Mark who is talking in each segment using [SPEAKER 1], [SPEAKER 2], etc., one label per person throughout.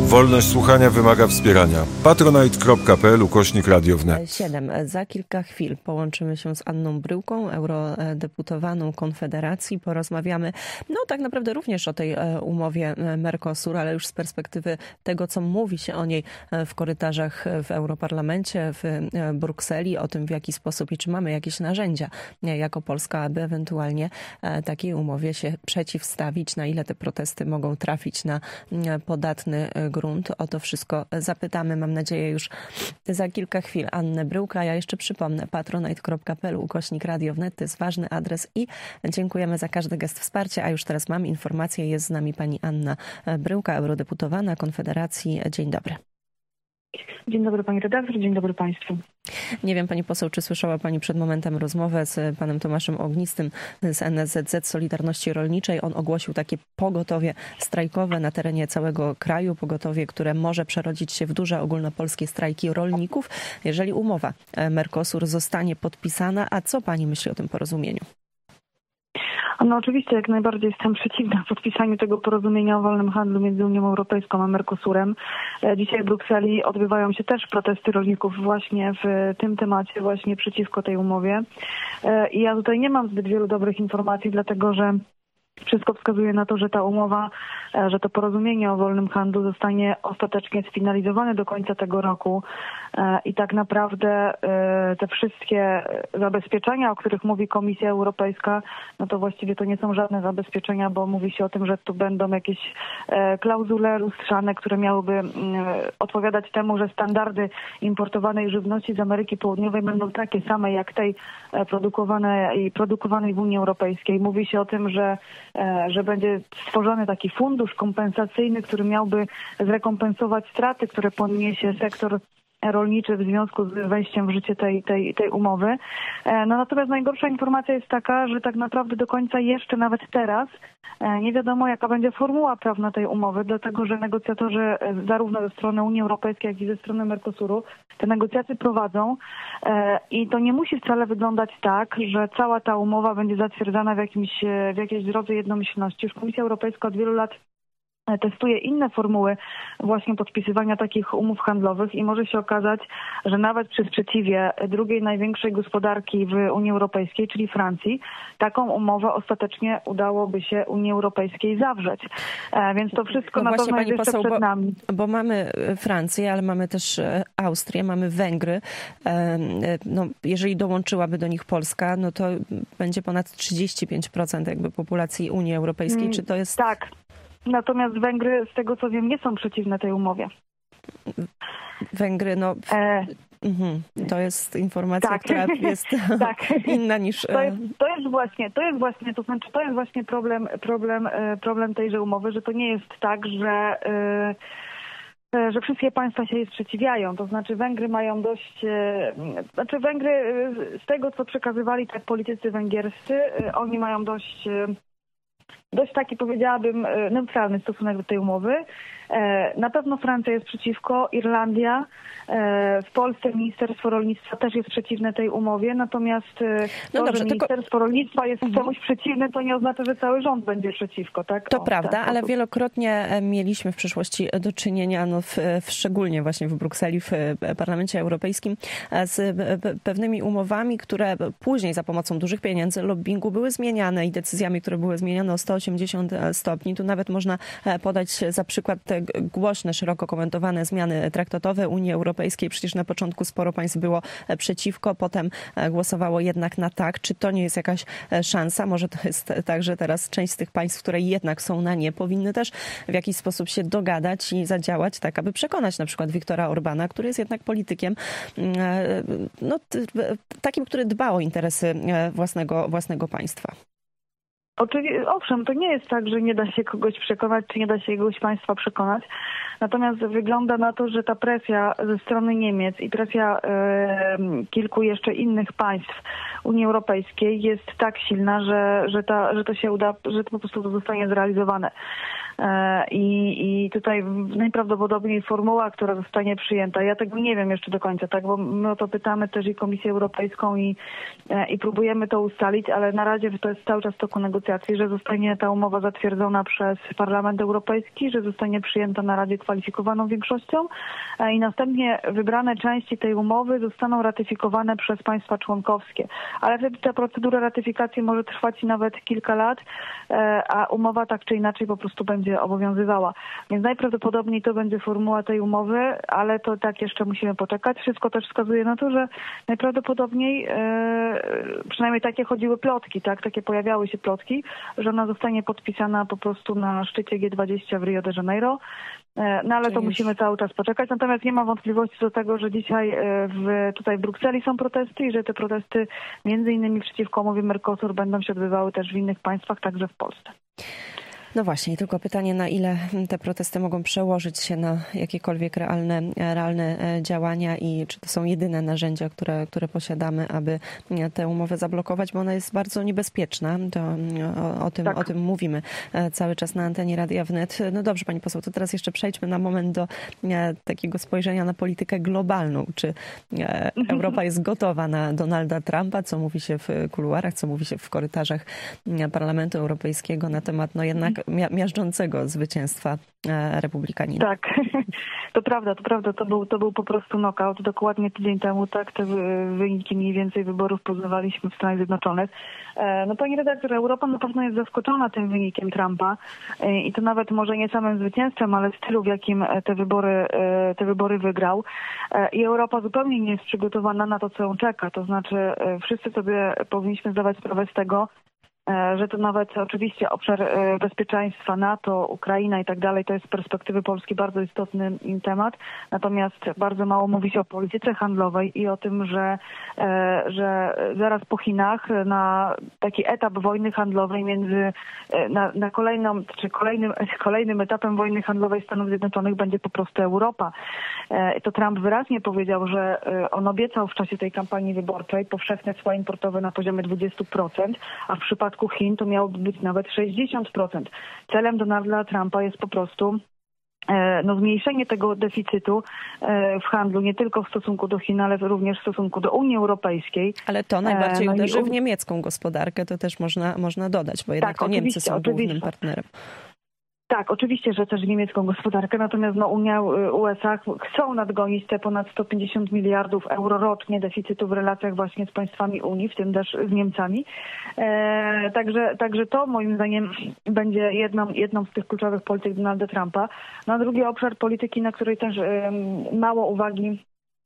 [SPEAKER 1] Wolność słuchania wymaga wspierania. patronite.pl/Radio wnet.
[SPEAKER 2] 7. Za kilka chwil połączymy się z Anną Bryłką, eurodeputowaną Konfederacji. Porozmawiamy tak naprawdę również o tej umowie Mercosur, ale już z perspektywy tego, co mówi się o niej w korytarzach w Europarlamencie, w Brukseli, o tym, w jaki sposób i czy mamy jakieś narzędzia jako Polska, aby ewentualnie takiej umowie się przeciwstawić, na ile te protesty mogą trafić na podatny grunt. O to wszystko zapytamy, mam nadzieję, już za kilka chwil Annę Bryłkę. Ja jeszcze przypomnę, patronite.pl/Radio wnet to jest ważny adres i dziękujemy za każdy gest wsparcia. A już teraz mam informację, jest z nami pani Anna Bryłka, eurodeputowana Konfederacji. Dzień dobry.
[SPEAKER 3] Dzień dobry pani redaktor, dzień dobry państwu.
[SPEAKER 2] Nie wiem, pani poseł, czy słyszała pani przed momentem rozmowę z panem Tomaszem Ognistym z NSZZ Solidarności Rolniczej. On ogłosił takie pogotowie strajkowe na terenie całego kraju. Pogotowie, które może przerodzić się w duże ogólnopolskie strajki rolników, jeżeli umowa Mercosur zostanie podpisana. A co pani myśli o tym porozumieniu?
[SPEAKER 3] No oczywiście jak najbardziej jestem przeciwna podpisaniu tego porozumienia o wolnym handlu między Unią Europejską a Mercosurem. Dzisiaj w Brukseli odbywają się też protesty rolników właśnie w tym temacie, właśnie przeciwko tej umowie. I ja tutaj nie mam zbyt wielu dobrych informacji, dlatego że wszystko wskazuje na to, że ta umowa, że to porozumienie o wolnym handlu zostanie ostatecznie sfinalizowane do końca tego roku i tak naprawdę te wszystkie zabezpieczenia, o których mówi Komisja Europejska, no to właściwie to nie są żadne zabezpieczenia, bo mówi się o tym, że tu będą jakieś klauzule lustrzane, które miałyby odpowiadać temu, że standardy importowanej żywności z Ameryki Południowej będą takie same jak tej produkowanej w Unii Europejskiej. Mówi się o tym, że będzie stworzony taki fundusz kompensacyjny, który miałby zrekompensować straty, które poniesie sektor rolniczy w związku z wejściem w życie tej umowy. Natomiast najgorsza informacja jest taka, że tak naprawdę do końca jeszcze nawet teraz nie wiadomo, jaka będzie formuła prawna tej umowy, dlatego że negocjatorzy zarówno ze strony Unii Europejskiej, jak i ze strony Mercosuru te negocjacje prowadzą i to nie musi wcale wyglądać tak, że cała ta umowa będzie zatwierdzana w jakiejś drodze jednomyślności. Już Komisja Europejska od wielu lat testuje inne formuły właśnie podpisywania takich umów handlowych i może się okazać, że nawet przy sprzeciwie drugiej największej gospodarki w Unii Europejskiej, czyli Francji, taką umowę ostatecznie udałoby się Unii Europejskiej zawrzeć. Więc to wszystko na pewno jest jeszcze przed nami.
[SPEAKER 2] Bo mamy Francję, ale mamy też Austrię, mamy Węgry. Jeżeli dołączyłaby do nich Polska, no to będzie ponad 35% jakby populacji Unii Europejskiej. Czy to jest...
[SPEAKER 3] Tak. Natomiast Węgry, z tego co wiem, nie są przeciwne tej umowie.
[SPEAKER 2] Węgry, to jest informacja,
[SPEAKER 3] tak,
[SPEAKER 2] która jest inna niż...
[SPEAKER 3] To jest właśnie problem tejże umowy, że to nie jest tak, że wszystkie państwa się jej sprzeciwiają. To znaczy Węgry mają Węgry z tego, co przekazywali tak politycy węgierscy, oni mają dość taki, powiedziałabym, neutralny stosunek do tej umowy. Na pewno Francja jest przeciwko, Irlandia. W Polsce Ministerstwo Rolnictwa też jest przeciwne tej umowie, natomiast że Ministerstwo Rolnictwa jest czemuś przeciwne, to nie oznacza, że cały rząd będzie przeciwko. Tak?
[SPEAKER 2] To prawda, ale wielokrotnie mieliśmy w przeszłości do czynienia, szczególnie właśnie w Brukseli, w Parlamencie Europejskim, z pewnymi umowami, które później za pomocą dużych pieniędzy, lobbingu były zmieniane i decyzjami, które były zmieniane o 180 stopni. Tu nawet można podać za przykład te głośne, szeroko komentowane zmiany traktatowe Unii Europejskiej. Przecież na początku sporo państw było przeciwko, potem głosowało jednak na tak. Czy to nie jest jakaś szansa? Może to jest tak, że teraz część z tych państw, które jednak są na nie, powinny też w jakiś sposób się dogadać i zadziałać tak, aby przekonać na przykład Viktora Orbana, który jest jednak politykiem takim, który dba o interesy własnego państwa.
[SPEAKER 3] Owszem, to nie jest tak, że nie da się kogoś przekonać, czy nie da się jakiegoś państwa przekonać. Natomiast wygląda na to, że ta presja ze strony Niemiec i presja kilku jeszcze innych państw Unii Europejskiej jest tak silna, że to się uda, że to po prostu zostanie zrealizowane. I I tutaj najprawdopodobniej formuła, która zostanie przyjęta, ja tego nie wiem jeszcze do końca, tak, bo my o to pytamy też i Komisję Europejską i próbujemy to ustalić, ale na razie to jest cały czas w toku negocjacji, że zostanie ta umowa zatwierdzona przez Parlament Europejski, że zostanie przyjęta na Radzie kwalifikowaną większością i następnie wybrane części tej umowy zostaną ratyfikowane przez państwa członkowskie. Ale wtedy ta procedura ratyfikacji może trwać nawet kilka lat, a umowa tak czy inaczej po prostu będzie obowiązywała. Więc najprawdopodobniej to będzie formuła tej umowy, ale to tak jeszcze musimy poczekać. Wszystko też wskazuje na to, że najprawdopodobniej, przynajmniej takie chodziły plotki, tak, takie pojawiały się plotki, że ona zostanie podpisana po prostu na szczycie G20 w Rio de Janeiro. No ale to musimy cały czas poczekać. Natomiast nie ma wątpliwości do tego, że dzisiaj tutaj w Brukseli są protesty i że te protesty między innymi przeciwko umowie Mercosur będą się odbywały też w innych państwach, także w Polsce.
[SPEAKER 2] No właśnie, tylko pytanie, na ile te protesty mogą przełożyć się na jakiekolwiek realne działania i czy to są jedyne narzędzia, które posiadamy, aby tę umowę zablokować, bo ona jest bardzo niebezpieczna. To o tym mówimy cały czas na antenie Radia Wnet. No dobrze, pani poseł, to teraz jeszcze przejdźmy na moment do takiego spojrzenia na politykę globalną. Czy Europa jest gotowa na Donalda Trumpa, co mówi się w kuluarach, co mówi się w korytarzach Parlamentu Europejskiego na temat jednak miażdżącego zwycięstwa republikanina.
[SPEAKER 3] Tak, to prawda. To był po prostu knockout. Dokładnie tydzień temu, tak, te wyniki mniej więcej wyborów poznawaliśmy w Stanach Zjednoczonych. No pani redaktor, Europa na pewno jest zaskoczona tym wynikiem Trumpa i to nawet może nie samym zwycięstwem, ale stylu, w jakim te wybory wygrał. I Europa zupełnie nie jest przygotowana na to, co ją czeka. To znaczy wszyscy sobie powinniśmy zdawać sprawę z tego, że to nawet oczywiście obszar bezpieczeństwa NATO, Ukraina i tak dalej, to jest z perspektywy Polski bardzo istotny temat. Natomiast bardzo mało mówi się o polityce handlowej i o tym, że zaraz po Chinach na taki etap wojny handlowej na kolejnym etapem wojny handlowej Stanów Zjednoczonych będzie po prostu Europa. To Trump wyraźnie powiedział, że on obiecał w czasie tej kampanii wyborczej powszechne cła importowe na poziomie 20%, a w przypadku Chin to miało być nawet 60%. Celem Donalda Trumpa jest po prostu zmniejszenie tego deficytu w handlu, nie tylko w stosunku do Chin, ale również w stosunku do Unii Europejskiej.
[SPEAKER 2] Ale to najbardziej uderzy w niemiecką gospodarkę, to też można dodać, bo jednak to Niemcy są głównym partnerem.
[SPEAKER 3] Tak, oczywiście, że też niemiecką gospodarkę, natomiast USA chcą nadgonić te ponad 150 miliardów euro rocznie deficytu w relacjach właśnie z państwami Unii, w tym też z Niemcami. Także to moim zdaniem będzie jedną z tych kluczowych polityk Donalda Trumpa. No a drugi obszar polityki, na której też mało uwagi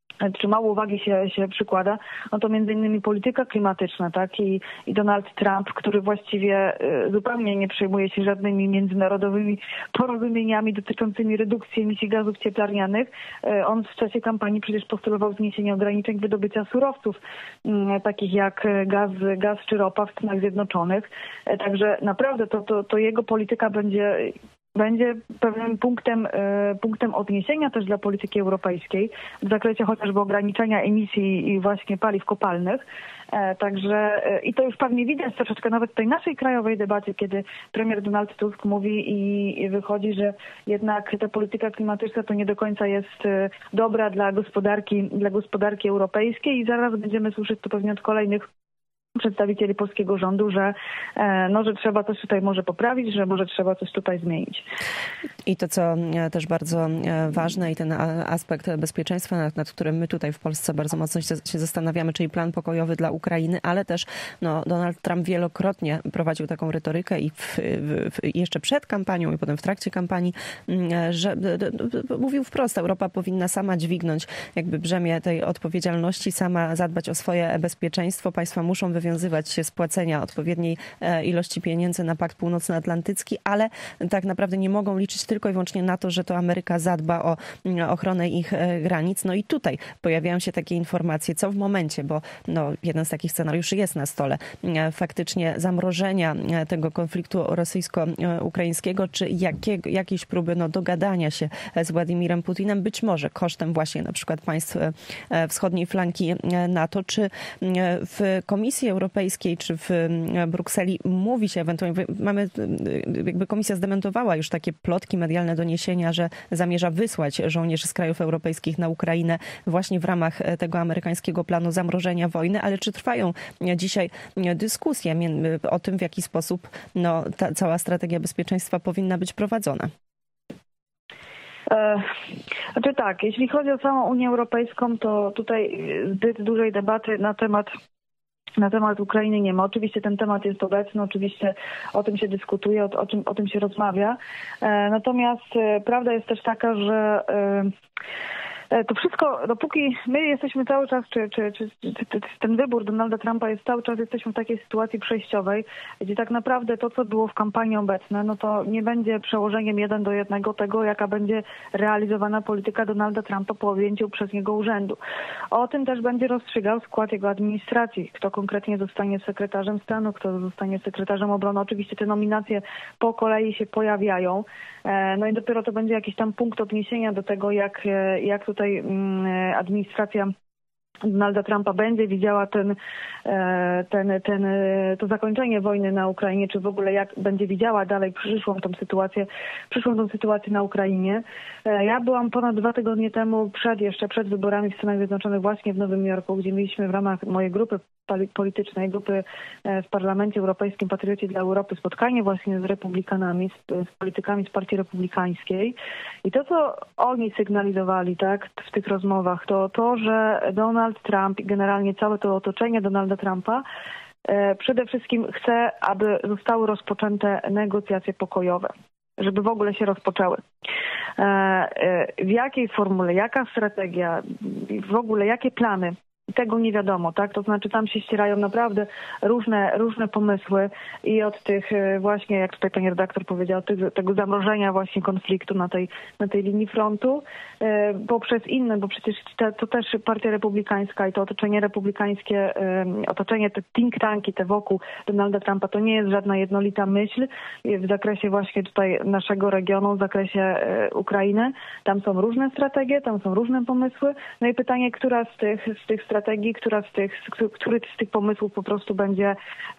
[SPEAKER 3] się przykłada, no to między innymi polityka klimatyczna, tak? I Donald Trump, który właściwie zupełnie nie przejmuje się żadnymi międzynarodowymi porozumieniami dotyczącymi redukcji emisji gazów cieplarnianych. On w czasie kampanii przecież postulował zniesienie ograniczeń wydobycia surowców, takich jak gaz czy ropa w Stanach Zjednoczonych. Także naprawdę to jego polityka będzie pewnym punktem odniesienia też dla polityki europejskiej w zakresie chociażby ograniczenia emisji i właśnie paliw kopalnych. Także i to już pewnie widać troszeczkę nawet w tej naszej krajowej debacie, kiedy premier Donald Tusk mówi i wychodzi, że jednak ta polityka klimatyczna to nie do końca jest dobra dla gospodarki europejskiej i zaraz będziemy słyszeć to pewnie od kolejnych przedstawicieli polskiego rządu, że trzeba coś tutaj może poprawić, że może trzeba coś tutaj zmienić.
[SPEAKER 2] I to, co też bardzo ważne i ten aspekt bezpieczeństwa, nad którym my tutaj w Polsce bardzo mocno się zastanawiamy, czyli plan pokojowy dla Ukrainy, ale też Donald Trump wielokrotnie prowadził taką retorykę i jeszcze przed kampanią i potem w trakcie kampanii, że mówił wprost, Europa powinna sama dźwignąć jakby brzemię tej odpowiedzialności, sama zadbać o swoje bezpieczeństwo. Państwa muszą wywiązywać się z płacenia odpowiedniej ilości pieniędzy na Pakt Północnoatlantycki, ale tak naprawdę nie mogą liczyć tylko i wyłącznie na to, że to Ameryka zadba o ochronę ich granic. No i tutaj pojawiają się takie informacje, co w momencie, bo jeden z takich scenariuszy jest na stole, faktycznie zamrożenia tego konfliktu rosyjsko-ukraińskiego, czy jakieś próby dogadania się z Władimirem Putinem, być może kosztem właśnie na przykład państw wschodniej flanki NATO, czy w Komisji Europejskiej czy w Brukseli mówi się ewentualnie, jakby Komisja zdementowała już takie plotki, medialne doniesienia, że zamierza wysłać żołnierzy z krajów europejskich na Ukrainę właśnie w ramach tego amerykańskiego planu zamrożenia wojny, ale czy trwają dzisiaj dyskusje o tym, w jaki sposób ta cała strategia bezpieczeństwa powinna być prowadzona?
[SPEAKER 3] Znaczy tak, jeśli chodzi o całą Unię Europejską, to tutaj zbyt dużej debaty na temat Ukrainy nie ma. Oczywiście ten temat jest obecny, oczywiście o tym się dyskutuje, o tym się rozmawia. Natomiast prawda jest też taka, że to wszystko, dopóki my jesteśmy cały czas, czy ten wybór Donalda Trumpa jest cały czas, jesteśmy w takiej sytuacji przejściowej, gdzie tak naprawdę to, co było w kampanii obecne, no to nie będzie przełożeniem 1:1 tego, jaka będzie realizowana polityka Donalda Trumpa po objęciu przez niego urzędu. O tym też będzie rozstrzygał skład jego administracji, kto konkretnie zostanie sekretarzem stanu, kto zostanie sekretarzem obrony. Oczywiście te nominacje po kolei się pojawiają. No i dopiero to będzie jakiś tam punkt odniesienia do tego, jak tutaj administracja Donalda Trumpa będzie widziała to zakończenie wojny na Ukrainie, czy w ogóle jak będzie widziała dalej przyszłą tą sytuację na Ukrainie. Ja byłam ponad 2 tygodnie temu, jeszcze przed wyborami w Stanach Zjednoczonych, właśnie w Nowym Jorku, gdzie mieliśmy w ramach mojej grupy politycznej, grupy w Parlamencie Europejskim Patrioci dla Europy spotkanie właśnie z republikanami, z politykami z Partii Republikańskiej. I to, co oni sygnalizowali, tak, w tych rozmowach, to, że Donald Trump i generalnie całe to otoczenie Donalda Trumpa przede wszystkim chce, aby zostały rozpoczęte negocjacje pokojowe, żeby w ogóle się rozpoczęły. W jakiej formule, jaka strategia, w ogóle jakie plany, tego nie wiadomo, tak? To znaczy tam się ścierają naprawdę różne pomysły i od tych właśnie, jak tutaj pani redaktor powiedziała, tego zamrożenia właśnie konfliktu na tej linii frontu, poprzez inne, bo przecież to też Partia Republikańska i to otoczenie republikańskie, te think tanki, te wokół Donalda Trumpa, to nie jest żadna jednolita myśl w zakresie właśnie tutaj naszego regionu, w zakresie Ukrainy. Tam są różne strategie, tam są różne pomysły. No i pytanie, która z tych strategii, który z tych pomysłów po prostu będzie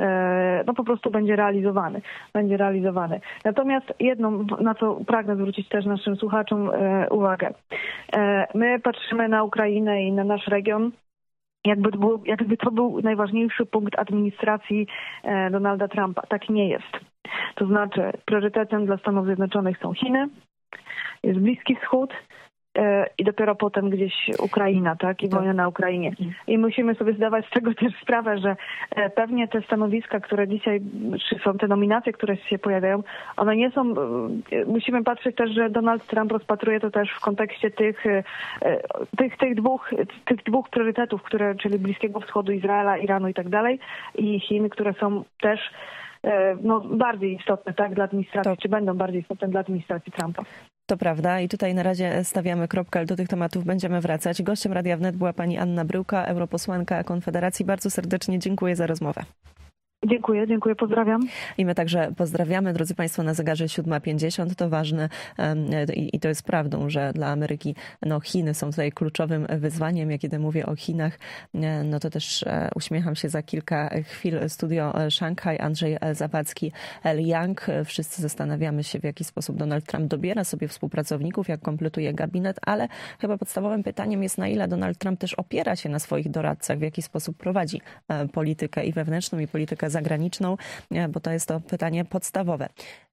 [SPEAKER 3] realizowany. Natomiast jedno, na co pragnę zwrócić też naszym słuchaczom uwagę. My patrzymy na Ukrainę i na nasz region, jakby to był najważniejszy punkt administracji Donalda Trumpa. Tak nie jest. To znaczy priorytetem dla Stanów Zjednoczonych są Chiny, jest Bliski Wschód, i dopiero potem gdzieś Ukraina, tak? I wojna na Ukrainie. I musimy sobie zdawać z tego też sprawę, że pewnie te stanowiska, które dzisiaj, czy są te nominacje, które się pojawiają, one nie są... Musimy patrzeć też, że Donald Trump rozpatruje to też w kontekście tych dwóch priorytetów, czyli Bliskiego Wschodu, Izraela, Iranu i tak dalej, i Chin, które są też bardziej istotne, tak, dla administracji, czy będą bardziej istotne dla administracji Trumpa.
[SPEAKER 2] To prawda i tutaj na razie stawiamy kropkę, ale do tych tematów będziemy wracać. Gościem Radia Wnet była pani Anna Bryłka, europosłanka Konfederacji. Bardzo serdecznie dziękuję za rozmowę.
[SPEAKER 3] Dziękuję, pozdrawiam.
[SPEAKER 2] I my także pozdrawiamy, drodzy Państwo, na zegarze 7:50. To ważne i to jest prawdą, że dla Ameryki Chiny są tutaj kluczowym wyzwaniem. Ja kiedy mówię o Chinach, to też uśmiecham się za kilka chwil. Studio Szanghaj, Andrzej Zawadzki, El Yang. Wszyscy zastanawiamy się, w jaki sposób Donald Trump dobiera sobie współpracowników, jak kompletuje gabinet, ale chyba podstawowym pytaniem jest, na ile Donald Trump też opiera się na swoich doradcach, w jaki sposób prowadzi politykę i wewnętrzną, i politykę zagraniczną, bo to jest to pytanie podstawowe.